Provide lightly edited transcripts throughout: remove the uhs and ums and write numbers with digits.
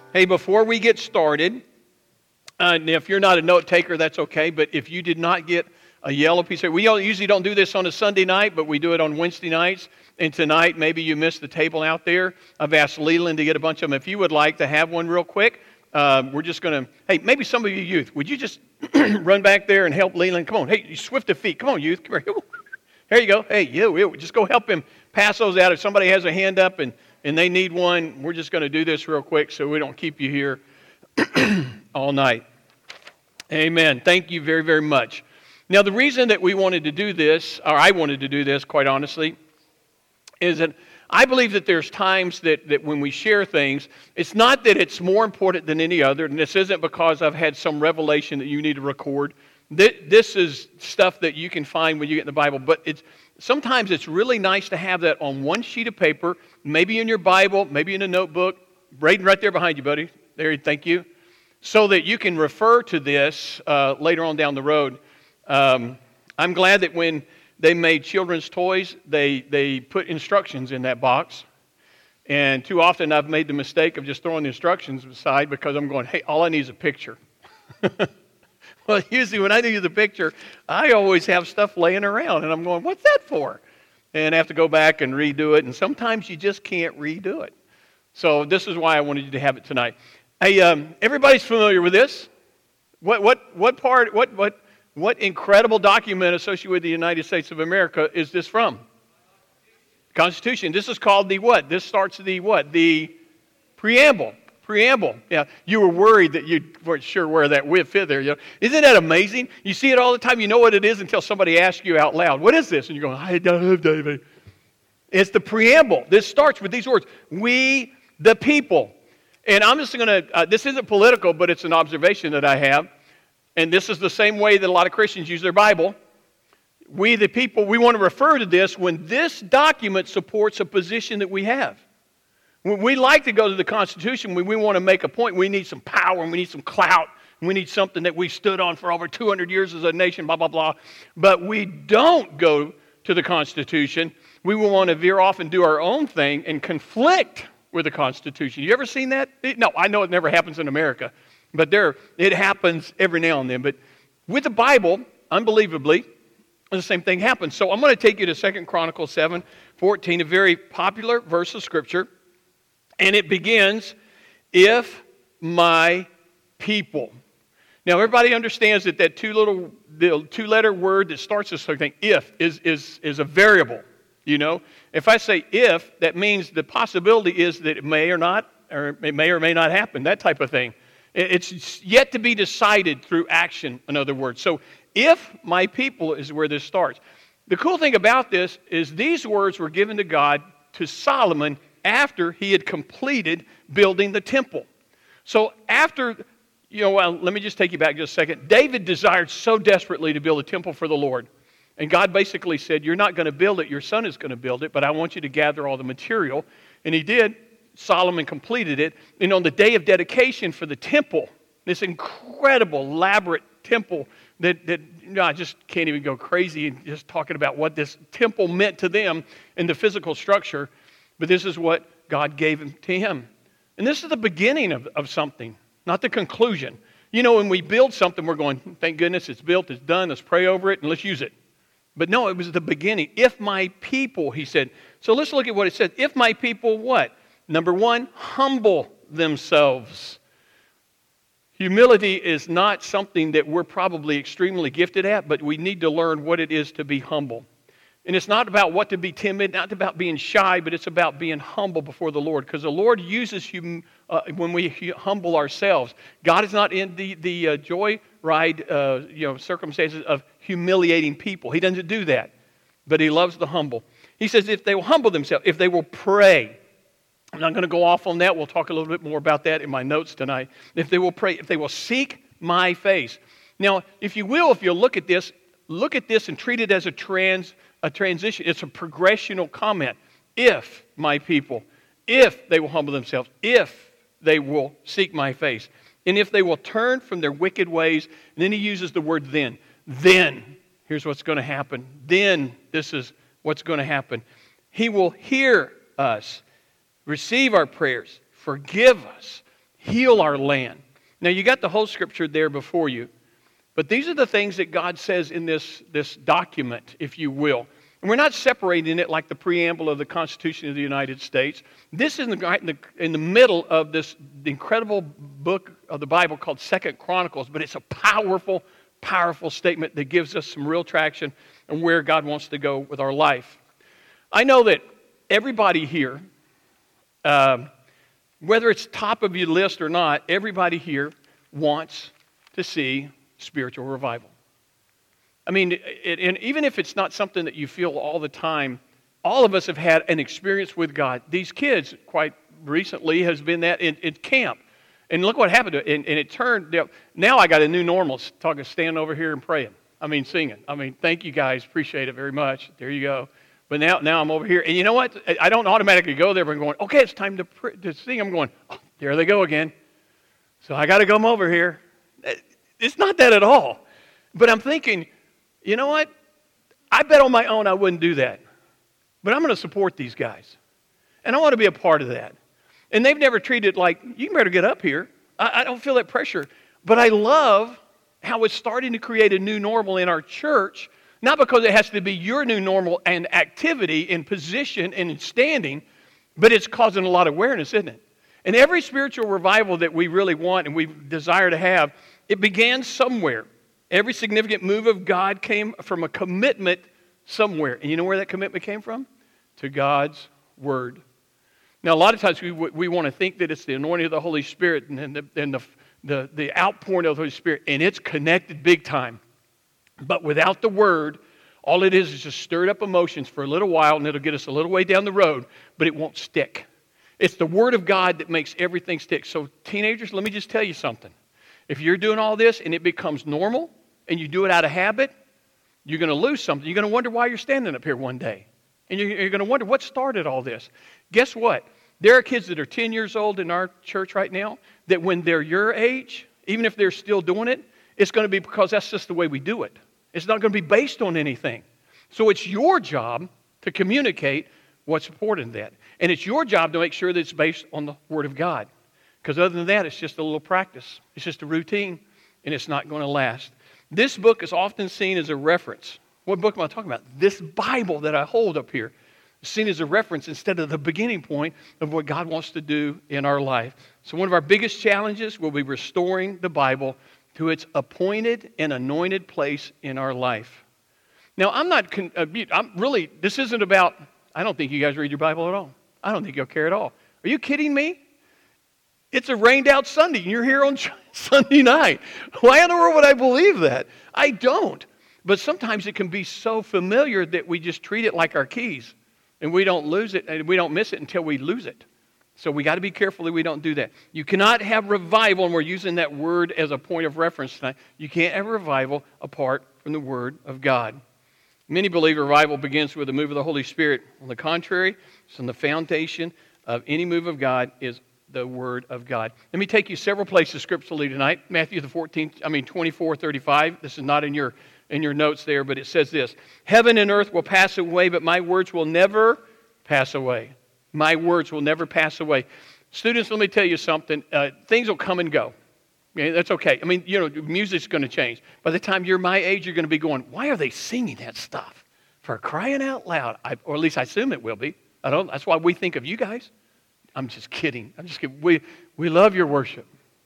Hey, before we get started, and if you're not a note taker, that's okay, but if you did not get a yellow piece of, we usually don't do this on a Sunday night, but we do it on Wednesday nights, and tonight maybe you missed the table out there. I've asked Leland to get a bunch of them. If you would like to have one real quick, we're just going to, hey, maybe some of you youth, would you just run back there and help Leland? Come on, hey, you swift of feet. Come on, youth, come here. There you go. Hey, you, just go help him pass those out. If somebody has a hand up and they need one, we're just going to do this real quick so we don't keep you here all night. Amen. Thank you very, very much. Now, the reason that we wanted to do this, or I wanted to do this, quite honestly, is that I believe that there's times that when we share things, it's not that it's more important than any other, and this isn't because I've had some revelation that you need to record. This is stuff that you can find when you get in the Bible, but sometimes it's really nice to have that on one sheet of paper, maybe in your Bible, maybe in a notebook, right there behind you, buddy. There, thank you. So that you can refer to this later on down the road. I'm glad that when they made children's toys, they put instructions in that box. And too often I've made the mistake of just throwing the instructions aside because I'm going, hey, all I need is a picture. Well, usually when I use a picture, I always have stuff laying around, and I'm going, what's that for? And I have to go back and redo it, and sometimes you just can't redo it. So this is why I wanted you to have it tonight. Hey, everybody's familiar with this. What incredible document associated with the United States of America is this from? Constitution. This is called the what? This starts the what? The preamble. Preamble. Yeah, you were worried that you weren't sure where that would fit there. You know? Isn't that amazing? You see it all the time. You know what it is until somebody asks you out loud, what is this? And you're going, I don't know, David. It's the preamble. This starts with these words. We, the people. And I'm just going to, this isn't political, but it's an observation that I have. And this is the same way that a lot of Christians use their Bible. We, the people, we want to refer to this when this document supports a position that we have. When we like to go to the Constitution, when we want to make a point, we need some power and we need some clout. And we need something that we stood on for over 200 years as a nation, blah, blah, blah. But we don't go to the Constitution. We will want to veer off and do our own thing and conflict with the Constitution. You ever seen that? No, I know it never happens in America. But it happens every now and then. But with the Bible, unbelievably, the same thing happens. So I'm going to take you to 2 Chronicles 7:14, a very popular verse of Scripture. And it begins, if my people. Now, everybody understands that two-letter word that starts this thing, if, is a variable. You know, if I say if, that means the possibility is that it may or may not happen, that type of thing. It's yet to be decided through action, in other words. So, if my people is where this starts. The cool thing about this is these words were given to God, to Solomon, after he had completed building the temple. So after, let me just take you back just a second. David desired so desperately to build a temple for the Lord. And God basically said, you're not going to build it, your son is going to build it, but I want you to gather all the material. And he did. Solomon completed it. And on the day of dedication for the temple, this incredible, elaborate temple that I just can't even go crazy and just talking about what this temple meant to them in the physical structure. But this is what God gave to him. And this is the beginning of something, not the conclusion. You know, when we build something, we're going, thank goodness it's built, it's done, let's pray over it, and let's use it. But no, it was the beginning. If my people, he said. So let's look at what it says. If my people what? Number one, humble themselves. Humility is not something that we're probably extremely gifted at, but we need to learn what it is to be humble. And it's not about what to be timid, not about being shy, but it's about being humble before the Lord. Because the Lord uses when we humble ourselves. God is not in the joyride circumstances of humiliating people. He doesn't do that. But He loves the humble. He says if they will humble themselves, if they will pray. I'm not going to go off on that. We'll talk a little bit more about that in my notes tonight. If they will pray, if they will seek my face. Now, if you'll look at this and treat it as a transition. It's a progressional comment. If my people, if they will humble themselves, if they will seek my face, and if they will turn from their wicked ways, and then he uses the word then. Then, here's what's going to happen. Then, this is what's going to happen. He will hear us, receive our prayers, forgive us, heal our land. Now, you got the whole scripture there before you, but these are the things that God says in this document, if you will. And we're not separating it like the preamble of the Constitution of the United States. This is in the middle of this incredible book of the Bible called 2 Chronicles, but it's a powerful, powerful statement that gives us some real traction on where God wants to go with our life. I know that everybody here, whether it's top of your list or not, everybody here wants to see spiritual revival. I mean, and even if it's not something that you feel all the time, all of us have had an experience with God. These kids, quite recently, has been that in camp. And look what happened. And it turned, now I got a new normal, standing over here and praying. Singing. Thank you guys. Appreciate it very much. There you go. But now I'm over here. And you know what? I don't automatically go there and going, okay, it's time to sing. I'm going, oh, there they go again. So I got to come over here. It's not that at all. But I'm thinking, you know what? I bet on my own I wouldn't do that. But I'm going to support these guys. And I want to be a part of that. And they've never treated like, you better get up here. I don't feel that pressure. But I love how it's starting to create a new normal in our church. Not because it has to be your new normal and activity and position and in standing, but it's causing a lot of awareness, isn't it? And every spiritual revival that we really want and we desire to have, it began somewhere. Every significant move of God came from a commitment somewhere. And you know where that commitment came from? To God's Word. Now, a lot of times we want to think that it's the anointing of the Holy Spirit and the outpouring of the Holy Spirit, and it's connected big time. But without the Word, all it is just stirred up emotions for a little while, and it'll get us a little way down the road, but it won't stick. It's the Word of God that makes everything stick. So teenagers, let me just tell you something. If you're doing all this and it becomes normal, and you do it out of habit, you're going to lose something. You're going to wonder why you're standing up here one day. And you're going to wonder what started all this. Guess what? There are kids that are 10 years old in our church right now that when they're your age, even if they're still doing it, it's going to be because that's just the way we do it. It's not going to be based on anything. So it's your job to communicate what's important in that. And it's your job to make sure that it's based on the Word of God. Because other than that, it's just a little practice. It's just a routine, and it's not going to last. This book is often seen as a reference. What book am I talking about? This Bible that I hold up here is seen as a reference instead of the beginning point of what God wants to do in our life. So one of our biggest challenges will be restoring the Bible to its appointed and anointed place in our life. Now, this isn't about, I don't think you guys read your Bible at all. I don't think you'll care at all. Are you kidding me? It's a rained out Sunday, and you're here on Sunday night. Why in the world would I believe that? I don't. But sometimes it can be so familiar that we just treat it like our keys, and we don't lose it, and we don't miss it until we lose it. So we got to be careful that we don't do that. You cannot have revival, and we're using that word as a point of reference tonight. You can't have revival apart from the Word of God. Many believe revival begins with the move of the Holy Spirit. On the contrary, it's on the foundation of any move of God is the Word of God. Let me take you several places scripturally tonight. Matthew 24:35. This is not in your notes there, but it says this: Heaven and earth will pass away, but my words will never pass away. My words will never pass away. Students, let me tell you something. Things will come and go. Okay, that's okay. Music's going to change. By the time you're my age, you're going to be going, why are they singing that stuff? For crying out loud. Or at least I assume it will be. That's why we think of you guys. I'm just kidding. We love your worship.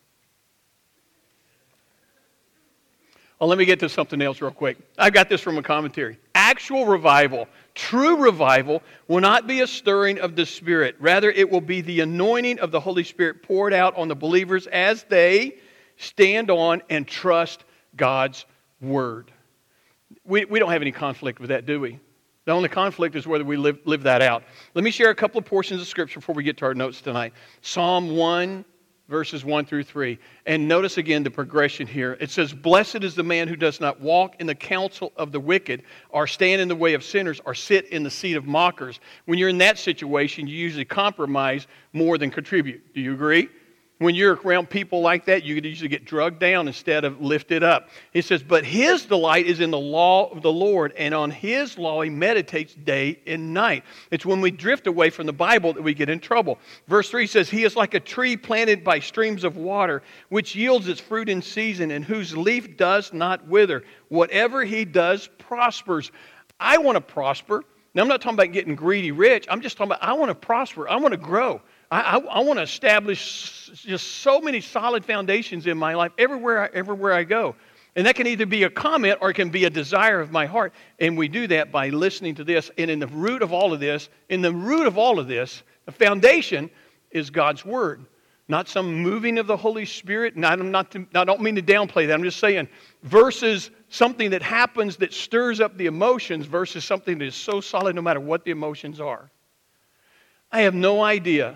Well, let me get to something else real quick. I got this from a commentary. Actual revival, true revival, will not be a stirring of the Spirit. Rather, it will be the anointing of the Holy Spirit poured out on the believers as they stand on and trust God's Word. We don't have any conflict with that, do we? The only conflict is whether we live that out. Let me share a couple of portions of Scripture before we get to our notes tonight. Psalm 1, verses 1 through 3. And notice again the progression here. It says, Blessed is the man who does not walk in the counsel of the wicked, or stand in the way of sinners, or sit in the seat of mockers. When you're in that situation, you usually compromise more than contribute. Do you agree? When you're around people like that, you could usually get drugged down instead of lifted up. He says, but his delight is in the law of the Lord, and on his law he meditates day and night. It's when we drift away from the Bible that we get in trouble. Verse 3 says, he is like a tree planted by streams of water, which yields its fruit in season, and whose leaf does not wither. Whatever he does prospers. I want to prosper. Now, I'm not talking about getting greedy rich. I'm just talking about I want to prosper. I want to grow. I want to establish just so many solid foundations in my life everywhere I go. And that can either be a comment or it can be a desire of my heart. And we do that by listening to this. And in the root of all of this, the foundation is God's Word. Not some moving of the Holy Spirit. And I don't mean to downplay that. I'm just saying versus something that happens that stirs up the emotions versus something that is so solid no matter what the emotions are. I have no idea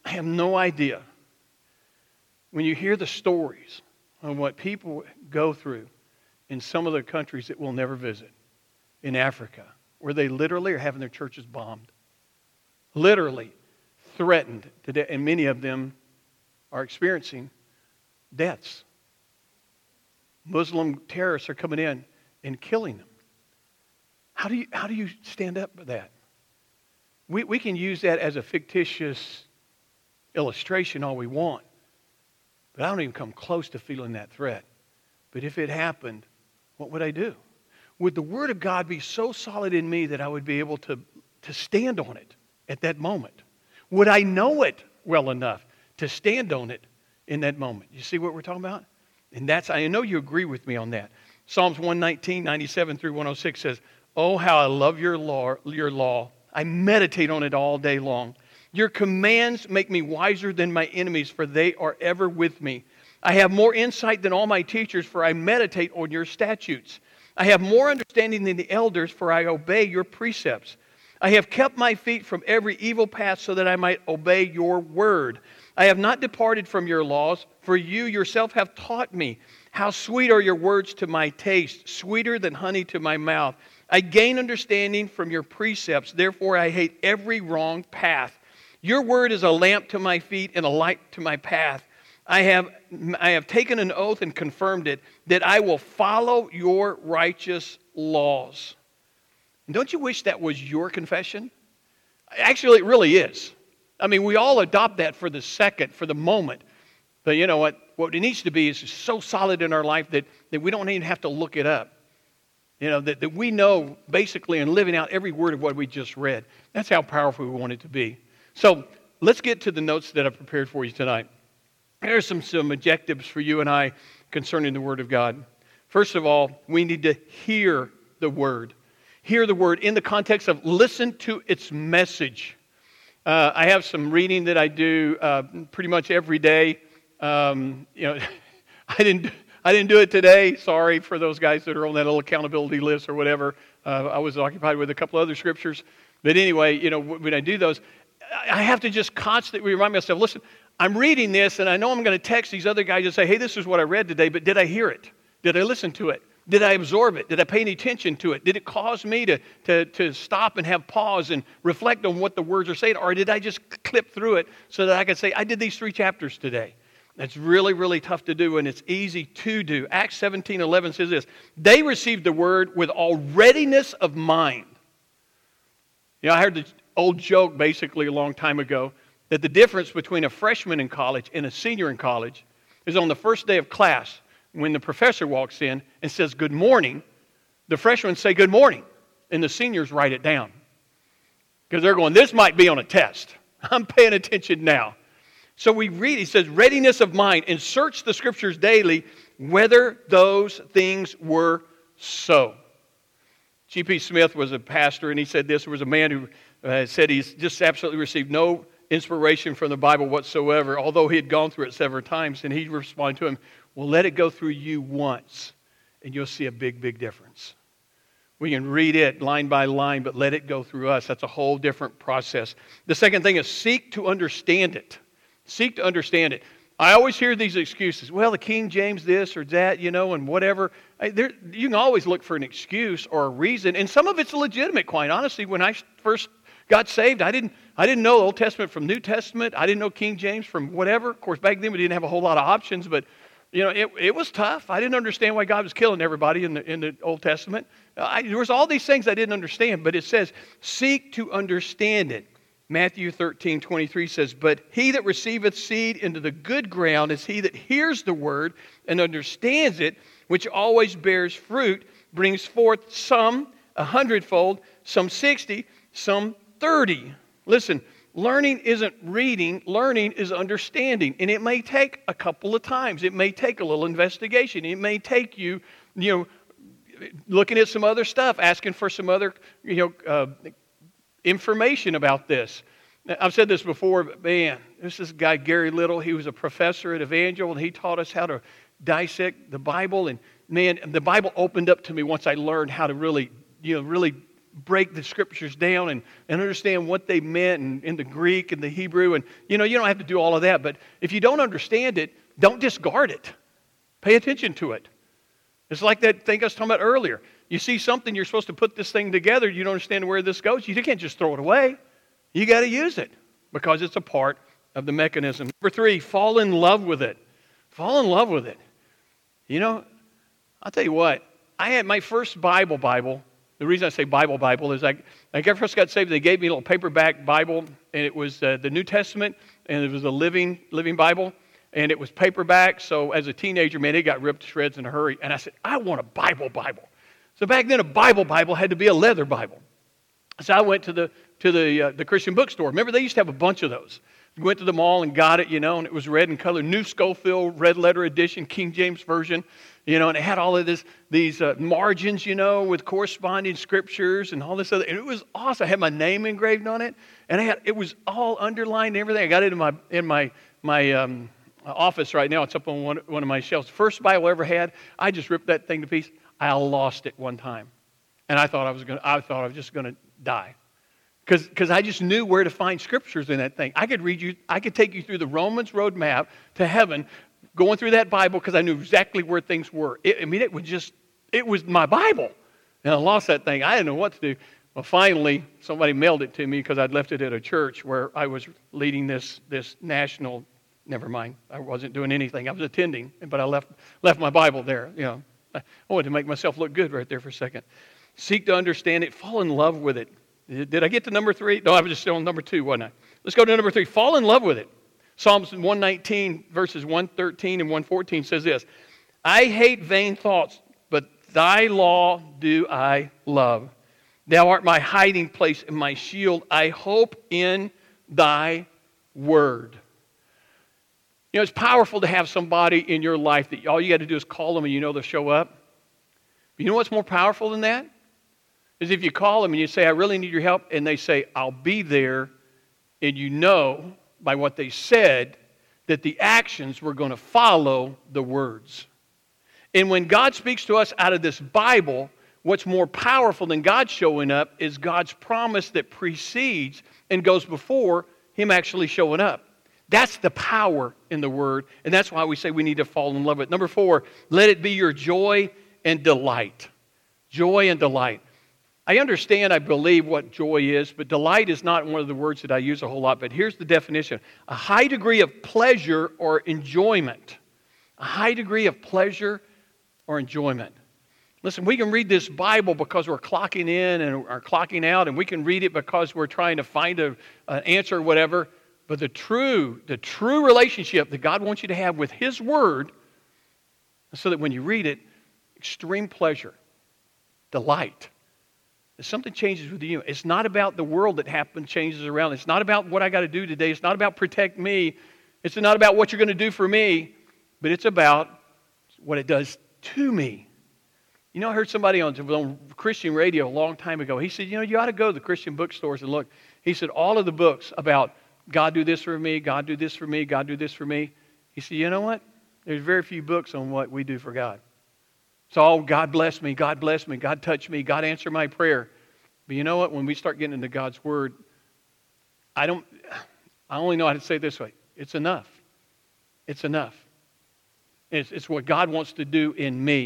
when you hear the stories of what people go through in some of the countries that we'll never visit, in Africa, where they literally are having their churches bombed, literally threatened today, and many of them are experiencing deaths. Muslim terrorists are coming in and killing them. How do you stand up with that? We can use that as a fictitious illustration all we want, but I don't even come close to feeling that threat. But if it happened, what would I do? Would the Word of God be so solid in me that I would be able to stand on it at that moment? Would I know it well enough to stand on it in that moment? You see what we're talking about? And I know you agree with me on that. Psalms 119, 97 through 106 says, oh, how I love your law. I meditate on it all day long. Your commands make me wiser than my enemies, for they are ever with me. I have more insight than all my teachers, for I meditate on your statutes. I have more understanding than the elders, for I obey your precepts. I have kept my feet from every evil path so that I might obey your word. I have not departed from your laws, for you yourself have taught me. How sweet are your words to my taste, sweeter than honey to my mouth. I gain understanding from your precepts, therefore I hate every wrong path. Your word is a lamp to my feet and a light to my path. I have taken an oath and confirmed it, that I will follow your righteous laws. And don't you wish that was your confession? Actually, it really is. I mean, we all adopt that for the second, for the moment. But you know what? What it needs to be is so solid in our life that we don't even have to look it up. You know, that we know basically and living out every word of what we just read. That's how powerful we want it to be. So let's get to the notes that I've prepared for you tonight. Here are some objectives for you and I concerning the Word of God. First of all, we need to hear the Word. Hear the Word in the context of listen to its message. I have some reading that I do pretty much every day. You know, I didn't do it today. Sorry for those guys that are on that little accountability list or whatever. I was occupied with a couple other scriptures. But anyway, you know, when I do those, I have to just constantly remind myself, listen, I'm reading this and I know I'm going to text these other guys and say, hey, this is what I read today, but did I hear it? Did I listen to it? Did I absorb it? Did I pay any attention to it? Did it cause me to stop and have pause and reflect on what the words are saying? Or did I just clip through it so that I could say, I did these 3 chapters today? That's really, really tough to do, and it's easy to do. Acts 17:11 says this, they received the word with all readiness of mind. You know, I heard the old joke basically a long time ago that the difference between a freshman in college and a senior in college is on the first day of class, when the professor walks in and says good morning, the freshmen say good morning, and the seniors write it down. Because they're going, this might be on a test. I'm paying attention now. So we read, he says, readiness of mind, and search the scriptures daily whether those things were so. G.P. Smith was a pastor, and he said this. There was a man who said he's just absolutely received no inspiration from the Bible whatsoever, although he had gone through it several times. And he responded to him, well, let it go through you once, and you'll see a big, big difference. We can read it line by line, but let it go through us. That's a whole different process. The second thing is seek to understand it. Seek to understand it. I always hear these excuses. Well, the King James this or that, you know, and whatever. You can always look for an excuse or a reason, and some of it's legitimate, quite honestly. When I first Got saved. I didn't know Old Testament from New Testament. I didn't know King James from whatever. Of course, back then we didn't have a whole lot of options, but it was tough. I didn't understand why God was killing everybody in the Old Testament. There was all these things I didn't understand, but it says, seek to understand it. Matthew 13:23 says, but he that receiveth seed into the good ground is he that hears the word and understands it, which always bears fruit, brings forth some 100-fold, some 60, some 30. Listen, learning isn't reading, learning is understanding. And it may take a couple of times. It may take a little investigation. It may take you looking at some other stuff, asking for some other, information about this. I've said this before, but man, this is guy, Gary Little. He was a professor at Evangel, and he taught us how to dissect the Bible. And man, the Bible opened up to me once I learned how to really break the scriptures down and understand what they meant in the Greek and the Hebrew. And, you don't have to do all of that. But if you don't understand it, don't discard it. Pay attention to it. It's like that thing I was talking about earlier. You see something, you're supposed to put this thing together. You don't understand where this goes. You can't just throw it away. You got to use it because it's a part of the mechanism. Number 3, fall in love with it. Fall in love with it. I'll tell you what. I had my first Bible. The reason I say Bible is I first got saved, they gave me a little paperback Bible, and it was the New Testament, and it was a living Bible, and it was paperback. So as a teenager, man, it got ripped to shreds in a hurry. And I said, I want a Bible. So back then, a Bible had to be a leather Bible. So I went to the Christian bookstore. Remember, they used to have a bunch of those. Went to the mall and got it, and it was red in color, New Schofield, red letter edition, King James Version, and it had all of these margins, with corresponding scriptures and all this other, and it was awesome. I had my name engraved on it, and it was all underlined and everything. I got it in my office right now. It's up on one of my shelves. First Bible I ever had. I just ripped that thing to pieces. I lost it one time, and I thought I was just going to die. Because I just knew where to find scriptures in that thing. I could take you through the Romans road map to heaven, going through that Bible, because I knew exactly where things were. It was my Bible. And I lost that thing. I didn't know what to do. Well, finally, somebody mailed it to me because I'd left it at a church where I was leading this national, never mind, I wasn't doing anything. I was attending, but I left my Bible there. I wanted to make myself look good right there for a second. Seek to understand it. Fall in love with it. Did I get to number 3? No, I was just still on number 2, wasn't I? Let's go to number 3. Fall in love with it. Psalms 119, verses 113 and 114 says this, I hate vain thoughts, but thy law do I love. Thou art my hiding place and my shield. I hope in thy word. It's powerful to have somebody in your life that all you got to do is call them and they'll show up. But you know what's more powerful than that? Is if you call them and you say, I really need your help, and they say, I'll be there, and by what they said that the actions were going to follow the words. And when God speaks to us out of this Bible, what's more powerful than God showing up is God's promise that precedes and goes before Him actually showing up. That's the power in the Word, and that's why we say we need to fall in love with it. Number 4, let it be your joy and delight. Joy and delight. I understand, I believe what joy is, but delight is not one of the words that I use a whole lot. But here's the definition. A high degree of pleasure or enjoyment. A high degree of pleasure or enjoyment. Listen, we can read this Bible because we're clocking in and are clocking out, and we can read it because we're trying to find an answer or whatever. But the true relationship that God wants you to have with His Word, so that when you read it, extreme pleasure, delight. If something changes with you, it's not about the world that changes around. It's not about what I got to do today. It's not about protect me. It's not about what you're going to do for me, but it's about what it does to me. I heard somebody on Christian radio a long time ago. He said, you ought to go to the Christian bookstores and look. He said, all of the books about God do this for me, God do this for me, God do this for me. He said, you know what? There's very few books on what we do for God. It's all God bless me, God bless me, God touch me, God answer my prayer. But you know what? When we start getting into God's Word, I only know how to say it this way. It's enough. It's enough. It's what God wants to do in me.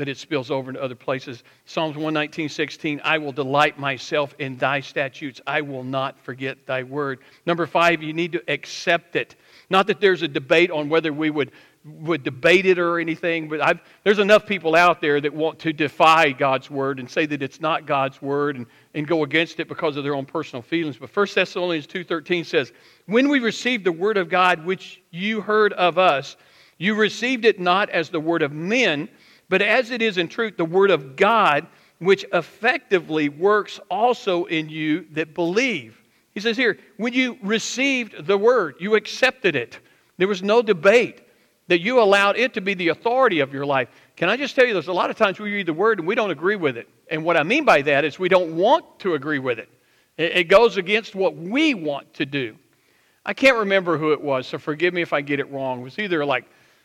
but it spills over into other places. Psalms 119:16, I will delight myself in thy statutes. I will not forget thy word. Number 5, you need to accept it. Not that there's a debate on whether we would debate it or anything, but there's enough people out there that want to defy God's word and say that it's not God's word and go against it because of their own personal feelings. But 1 Thessalonians 2:13 says, when we received the word of God which you heard of us, you received it not as the word of men, but as it is in truth the word of God, which effectively works also in you that believe. He says here, when you received the word, you accepted it. There was no debate, that you allowed it to be the authority of your life. Can I just tell you, there's a lot of times we read the word and we don't agree with it. And what I mean by that is we don't want to agree with it. It goes against what we want to do. I can't remember who it was, so forgive me if I get it wrong. It was either like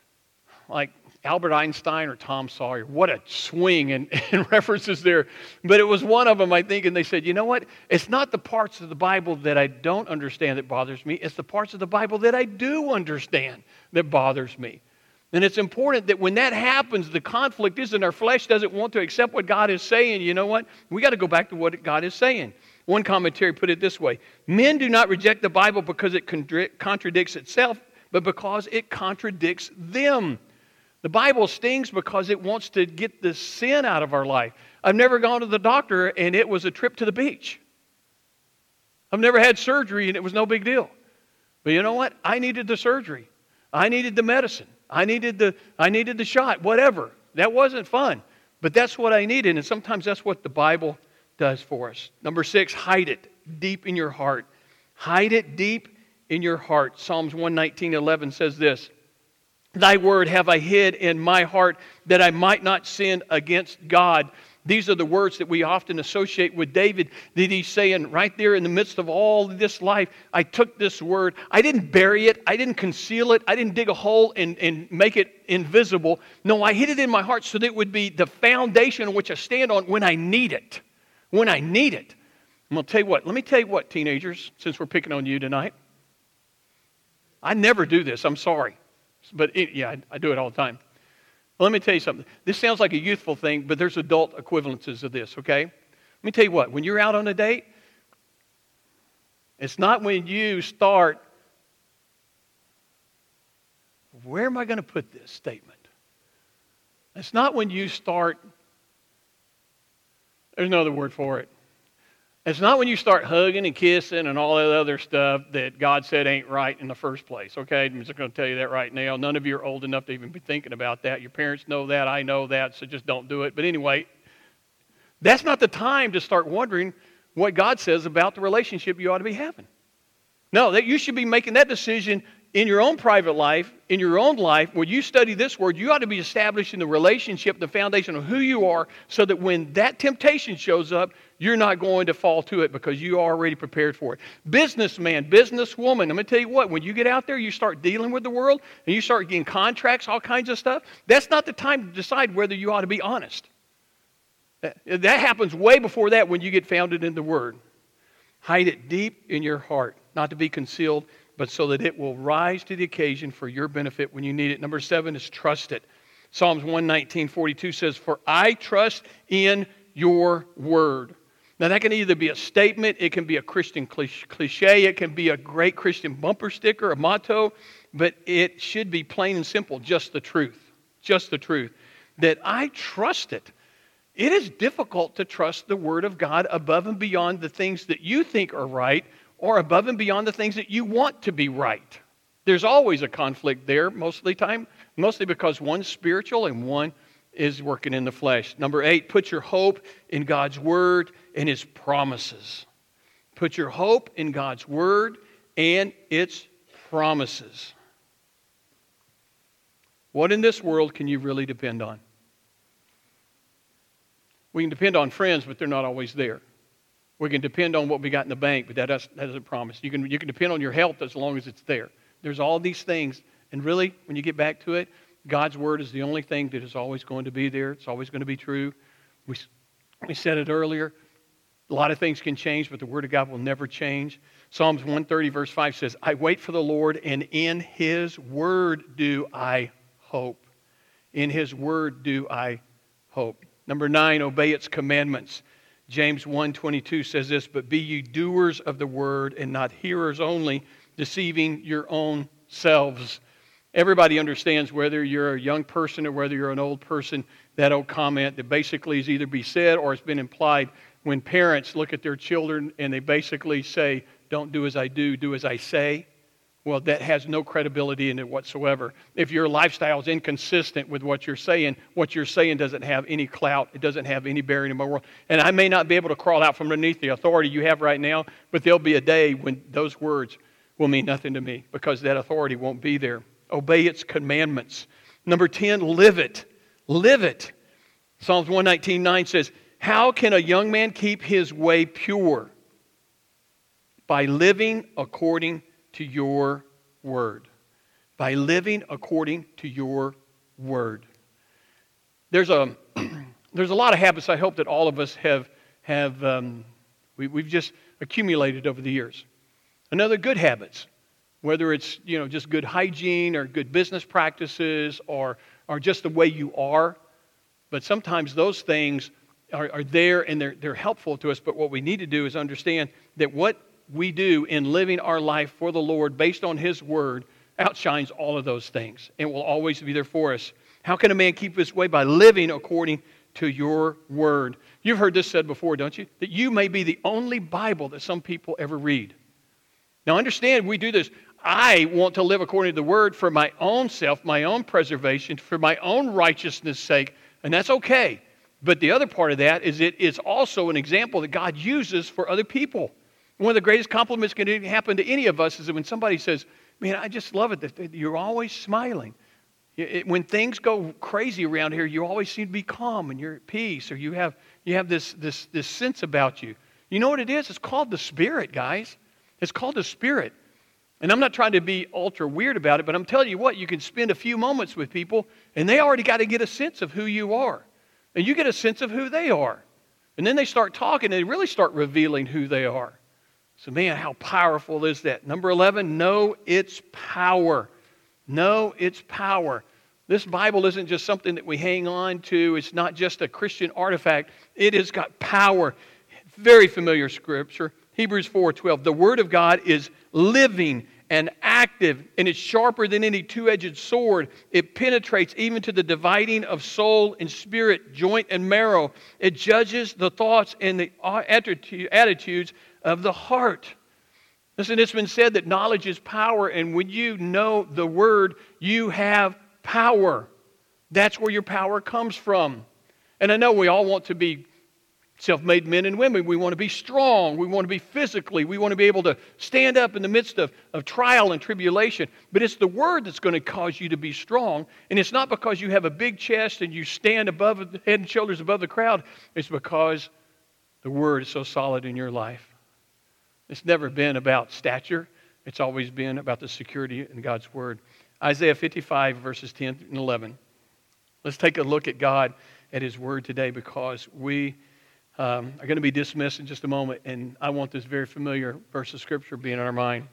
Albert Einstein or Tom Sawyer. What a swing in references there. But it was one of them, I think, and they said, you know what? It's not the parts of the Bible that I don't understand that bothers me. It's the parts of the Bible that I do understand that bothers me. And it's important that when that happens, the conflict is in our flesh doesn't want to accept what God is saying. You know what? We got to go back to what God is saying. One commentary put it this way. Men do not reject the Bible because it contradicts itself, but because it contradicts them. The Bible stings because it wants to get the sin out of our life. I've never gone to the doctor and it was a trip to the beach. I've never had surgery and it was no big deal. But you know what? I needed the surgery. I needed the medicine. I needed the shot, whatever. That wasn't fun. But that's what I needed, and sometimes that's what the Bible does for us. Number 6, hide it deep in your heart. Hide it deep in your heart. Psalms 119:11 says this, thy word have I hid in my heart that I might not sin against God. These are the words that we often associate with David, that he's saying right there in the midst of all this life, I took this word, I didn't bury it, I didn't conceal it, I didn't dig a hole and make it invisible. No, I hid it in my heart so that it would be the foundation on which I stand on when I need it. When I need it. I'm going to tell you what, let me tell you what, teenagers, since we're picking on you tonight. I never do this, I'm sorry. But I do it all the time. Well, let me tell you something. This sounds like a youthful thing, but there's adult equivalences of this, okay? Let me tell you what. When you're out on a date, it's not when you start, where am I going to put this statement? It's not when you start, there's no other word for it. It's not when you start hugging and kissing and all that other stuff that God said ain't right in the first place, okay? I'm just going to tell you that right now. None of you are old enough to even be thinking about that. Your parents know that. I know that, so just don't do it. But anyway, that's not the time to start wondering what God says about the relationship you ought to be having. No, that you should be making that decision in your own private life, in your own life, where you study this word. You ought to be establishing the relationship, the foundation of who you are, so that when that temptation shows up, you're not going to fall to it because you are already prepared for it. Businessman, businesswoman, I'm going to tell you what, when you get out there, you start dealing with the world, and you start getting contracts, all kinds of stuff, that's not the time to decide whether you ought to be honest. That happens way before that when you get founded in the Word. Hide it deep in your heart, not to be concealed, but so that it will rise to the occasion for your benefit when you need it. Number 7 is trust it. Psalms 119:42 says, for I trust in your word. Now that can either be a statement, it can be a Christian cliche, it can be a great Christian bumper sticker, a motto, but it should be plain and simple, just the truth. Just the truth. That I trust it. It is difficult to trust the Word of God above and beyond the things that you think are right, or above and beyond the things that you want to be right. There's always a conflict there most of the time, mostly because one's spiritual and one is working in the flesh. Number 8, put your hope in God's Word and His promises. Put your hope in God's Word and its promises. What in this world can you really depend on? We can depend on friends, but they're not always there. We can depend on what we got in the bank, but that doesn't promise. You can depend on your health as long as it's there. There's all these things, and really, when you get back to it, God's Word is the only thing that is always going to be there. It's always going to be true. We said it earlier. A lot of things can change, but the Word of God will never change. Psalms 130, verse 5 says, I wait for the Lord, and in His Word do I hope. In His Word do I hope. Number 9, obey its commandments. James 1:22 says this, but be ye doers of the word and not hearers only, deceiving your own selves. Everybody understands, whether you're a young person or whether you're an old person, that old comment that basically is either be said or it's been implied when parents look at their children and they basically say, don't do as I do, do as I say. Well, that has no credibility in it whatsoever. If your lifestyle is inconsistent with what you're saying doesn't have any clout. It doesn't have any bearing in my world. And I may not be able to crawl out from underneath the authority you have right now, but there'll be a day when those words will mean nothing to me because that authority won't be there. Obey its commandments. Number 10, live it. Live it. Psalms 119:9 says, how can a young man keep his way pure? By living according to your word. By living according to your word. There's a lot of habits I hope that all of us we've just accumulated over the years. Another good habits, whether it's just good hygiene or good business practices or just the way you are. But sometimes those things are there and they're helpful to us. But what we need to do is understand that what we do in living our life for the Lord based on His Word outshines all of those things and will always be there for us. How can a man keep his way? By living according to your Word. You've heard this said before, don't you? That you may be the only Bible that some people ever read. Now understand, we do this. I want to live according to the Word for my own self, my own preservation, for my own righteousness' sake, and that's okay. But the other part of that is it is also an example that God uses for other people. One of the greatest compliments that can happen to any of us is that when somebody says, man, I just love it that you're always smiling. When things go crazy around here, you always seem to be calm and you're at peace, or you have this sense about you. You know what it is? It's called the Spirit, guys. It's called the Spirit. And I'm not trying to be ultra weird about it, but I'm telling you what, you can spend a few moments with people and they already got to get a sense of who you are. And you get a sense of who they are. And then they start talking and they really start revealing who they are. So man, how powerful is that? Number 11, know its power. Know its power. This Bible isn't just something that we hang on to. It's not just a Christian artifact. It has got power. Very familiar scripture. Hebrews 4:12. The Word of God is living and active, and it's sharper than any two-edged sword. It penetrates even to the dividing of soul and spirit, joint and marrow. It judges the thoughts and the attitudes of the heart. Listen, it's been said that knowledge is power, and when you know the Word, you have power. That's where your power comes from. And I know we all want to be self-made men and women. We want to be strong. We want to be physically. We want to be able to stand up in the midst of trial and tribulation. But it's the Word that's going to cause you to be strong. And it's not because you have a big chest and you stand above, head and shoulders above the crowd. It's because the Word is so solid in your life. It's never been about stature. It's always been about the security in God's Word. Isaiah 55, verses 10 and 11. Let's take a look at God, at His Word today, because we are going to be dismissed in just a moment, and I want this very familiar verse of Scripture being in our mind.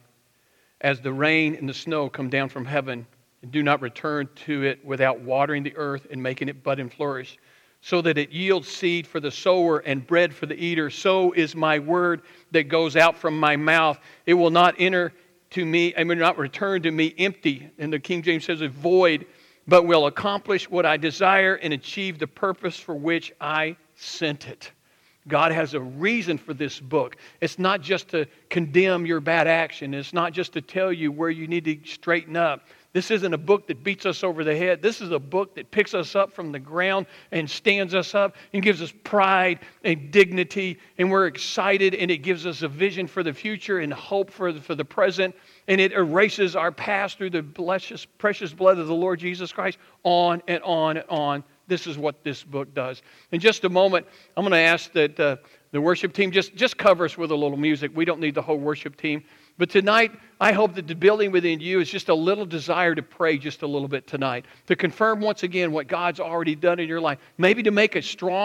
As the rain and the snow come down from heaven, and do not return to it without watering the earth and making it bud and flourish, so that it yields seed for the sower and bread for the eater, so is my word that goes out from my mouth. It will not enter to me, and will not return to me empty. And the King James says it's void, but will accomplish what I desire and achieve the purpose for which I sent it. God has a reason for this book. It's not just to condemn your bad action. It's not just to tell you where you need to straighten up. This isn't a book that beats us over the head. This is a book that picks us up from the ground and stands us up and gives us pride and dignity, and we're excited, and it gives us a vision for the future and hope for the present, and it erases our past through the precious blood of the Lord Jesus Christ, on and on and on. This is what this book does. In just a moment, I'm going to ask that the worship team just cover us with a little music. We don't need the whole worship team. But tonight, I hope that the building within you is just a little desire to pray just a little bit tonight, to confirm once again what God's already done in your life. Maybe to make a strong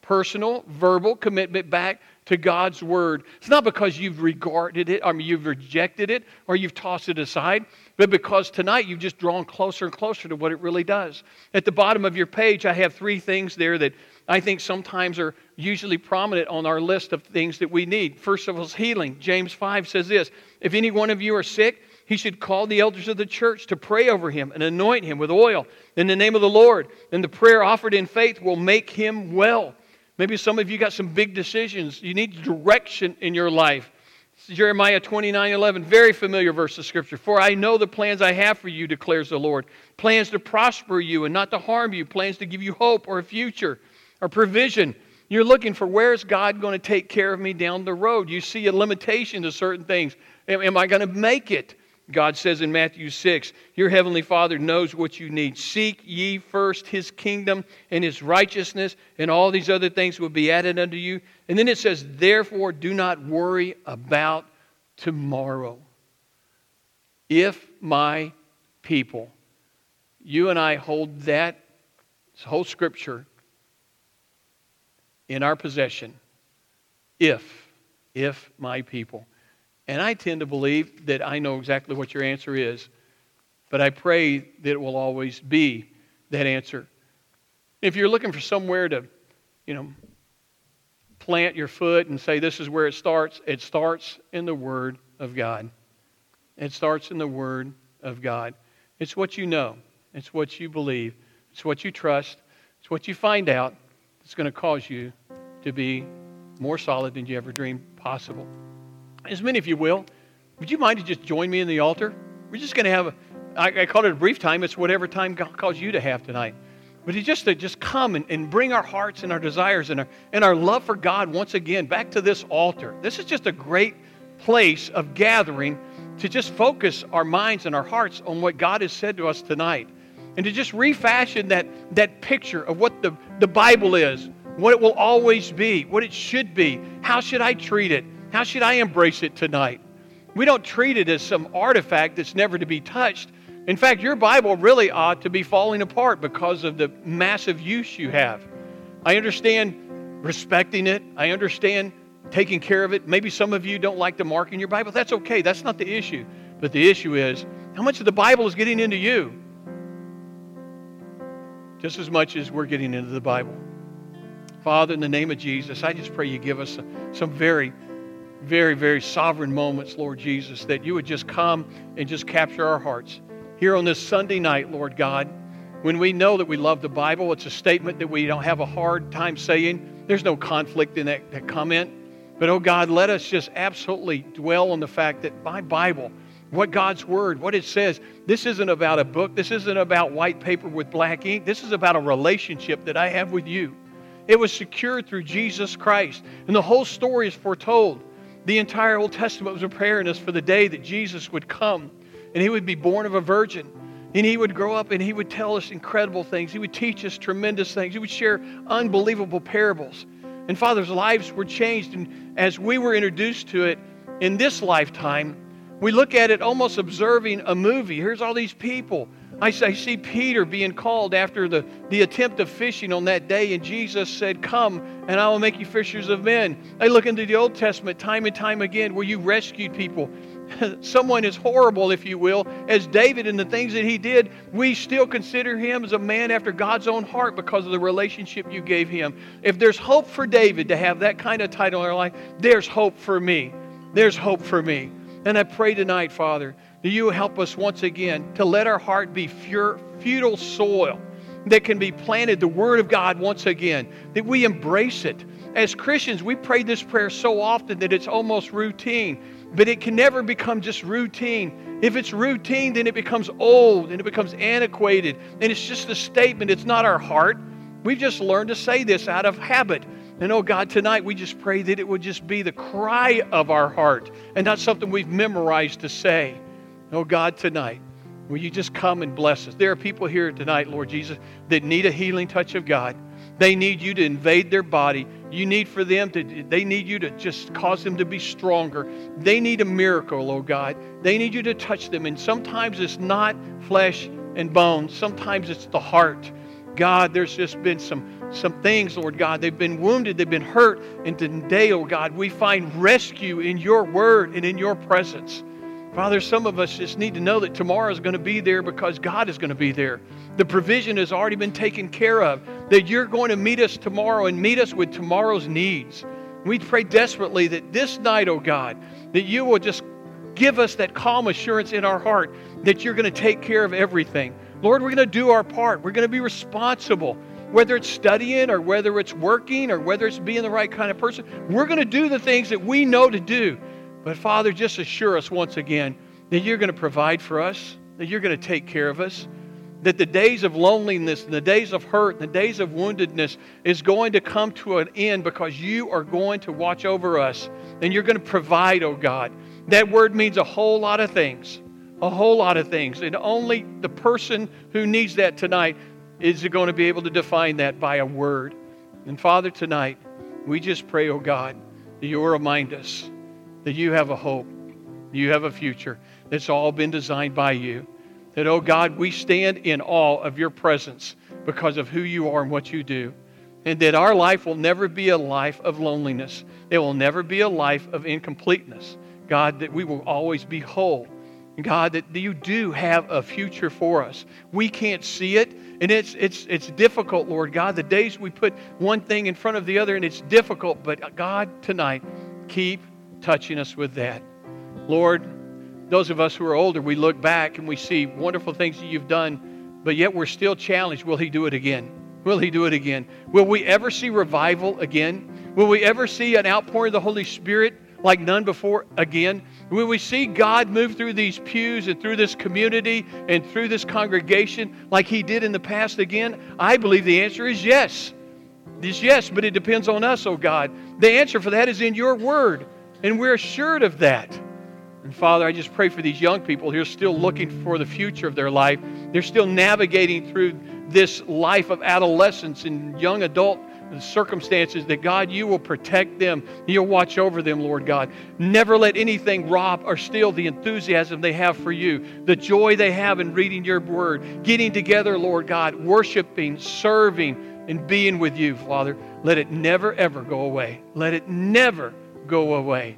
personal, verbal commitment back to God's Word. It's not because you've you've rejected it, or you've tossed it aside, but because tonight you've just drawn closer and closer to what it really does. At the bottom of your page, I have 3 things there that I think sometimes are usually prominent on our list of things that we need. First of all is healing. James 5 says this, if any one of you are sick, he should call the elders of the church to pray over him and anoint him with oil in the name of the Lord. And the prayer offered in faith will make him well. Maybe some of you got some big decisions. You need direction in your life. Jeremiah 29:11, very familiar verse of Scripture. For I know the plans I have for you, declares the Lord. Plans to prosper you and not to harm you. Plans to give you hope or a future or provision. You're looking for, where is God going to take care of me down the road? You see a limitation to certain things. Am I going to make it? God says in Matthew 6, your heavenly Father knows what you need. Seek ye first His kingdom and His righteousness, and all these other things will be added unto you. And then it says, therefore do not worry about tomorrow. If my people, you and I hold that whole Scripture in our possession. If my people. And I tend to believe that I know exactly what your answer is, but I pray that it will always be that answer. If you're looking for somewhere to, plant your foot and say this is where it starts in the Word of God. It starts in the Word of God. It's what you know. It's what you believe. It's what you trust. It's what you find out that's going to cause you to be more solid than you ever dreamed possible. As many of you will, would you mind to just join me in the altar? We're just going to have I call it a brief time. It's whatever time God calls you to have tonight. But it's just to come and bring our hearts and our desires and our love for God once again back to this altar. This is just a great place of gathering to just focus our minds and our hearts on what God has said to us tonight. And to just refashion that picture of what the Bible is, what it will always be, what it should be. How should I treat it? How should I embrace it tonight? We don't treat it as some artifact that's never to be touched. In fact, your Bible really ought to be falling apart because of the massive use you have. I understand respecting it. I understand taking care of it. Maybe some of you don't like the mark in your Bible. That's okay. That's not the issue. But the issue is, how much of the Bible is getting into you? Just as much as we're getting into the Bible. Father, in the name of Jesus, I just pray you give us some very, very, very sovereign moments, Lord Jesus, that you would just come and just capture our hearts. Here on this Sunday night, Lord God, when we know that we love the Bible, it's a statement that we don't have a hard time saying. There's no conflict in that comment. But, oh God, let us just absolutely dwell on the fact that my Bible, what God's Word, what it says, this isn't about a book. This isn't about white paper with black ink. This is about a relationship that I have with you. It was secured through Jesus Christ. And the whole story is foretold. The entire Old Testament was preparing us for the day that Jesus would come and He would be born of a virgin and He would grow up and He would tell us incredible things. He would teach us tremendous things. He would share unbelievable parables. And Father's lives were changed. And as we were introduced to it in this lifetime, we look at it almost observing a movie. Here's all these people. I see Peter being called after the attempt of fishing on that day, and Jesus said, come, and I will make you fishers of men. I look into the Old Testament time and time again where you rescued people. Someone as horrible, if you will, as David and the things that he did, we still consider him as a man after God's own heart because of the relationship you gave him. If there's hope for David to have that kind of title in our life, there's hope for me. There's hope for me. And I pray tonight, Father, that you help us once again to let our heart be fertile soil that can be planted, the Word of God once again, that we embrace it. As Christians, we pray this prayer so often that it's almost routine, but it can never become just routine. If it's routine, then it becomes old and it becomes antiquated, and it's just a statement. It's not our heart. We've just learned to say this out of habit. And oh God, tonight we just pray that it would just be the cry of our heart and not something we've memorized to say. Oh God, tonight, will you just come and bless us? There are people here tonight, Lord Jesus, that need a healing touch of God. They need you to invade their body. They need you to just cause them to be stronger. They need a miracle, oh God. They need you to touch them. And sometimes it's not flesh and bones. Sometimes it's the heart. God, there's just been some things, Lord God. They've been wounded, they've been hurt. And today, oh God, we find rescue in your word and in your presence. Father, some of us just need to know that tomorrow is going to be there because God is going to be there. The provision has already been taken care of, that you're going to meet us tomorrow and meet us with tomorrow's needs. We pray desperately that this night, oh God, that you will just give us that calm assurance in our heart that you're going to take care of everything. Lord, we're going to do our part. We're going to be responsible, whether it's studying or whether it's working or whether it's being the right kind of person. We're going to do the things that we know to do. But Father, just assure us once again that you're going to provide for us, that you're going to take care of us, that the days of loneliness and the days of hurt and the days of woundedness is going to come to an end because you are going to watch over us and you're going to provide, oh God. That word means a whole lot of things. A whole lot of things. And only the person who needs that tonight is going to be able to define that by a word. And Father, tonight, we just pray, oh God, that you will remind us that you have a hope, you have a future that's all been designed by you. That, oh God, we stand in awe of your presence because of who you are and what you do. And that our life will never be a life of loneliness. It will never be a life of incompleteness. God, that we will always be whole. God, that you do have a future for us. We can't see it, and it's difficult, Lord God. The days we put one thing in front of the other, and it's difficult. But God, tonight, keep touching us with that. Lord, those of us who are older, we look back and we see wonderful things that you've done, but yet we're still challenged. Will he do it again? Will he do it again? Will we ever see revival again? Will we ever see an outpouring of the Holy Spirit like none before again? Will we see God move through these pews and through this community and through this congregation like he did in the past again? I believe the answer is yes. It's yes, but it depends on us, oh God. The answer for that is in your word, and we're assured of that. And Father, I just pray for these young people who are still looking for the future of their life. They're still navigating through this life of adolescence and young adult circumstances, that God, you will protect them. You'll watch over them, Lord God. Never let anything rob or steal the enthusiasm they have for you, the joy they have in reading your word, getting together, Lord God, worshiping, serving, and being with you, Father. Let it never, ever go away. Let it never go away.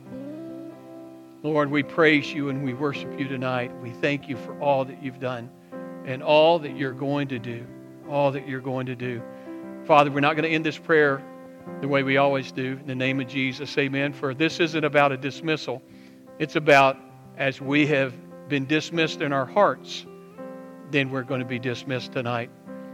Lord, we praise you and we worship you tonight. We thank you for all that you've done and all that you're going to do. All that you're going to do. Father, we're not going to end this prayer the way we always do. In the name of Jesus, amen. For this isn't about a dismissal. It's about, as we have been dismissed in our hearts, then we're going to be dismissed tonight.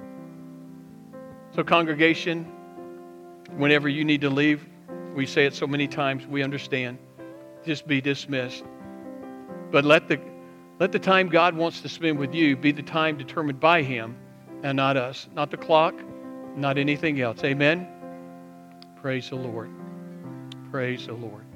So congregation, whenever you need to leave, we say it so many times, we understand. Just be dismissed. But let the time God wants to spend with you be the time determined by him and not us. Not the clock, not anything else. Amen? Praise the Lord. Praise the Lord.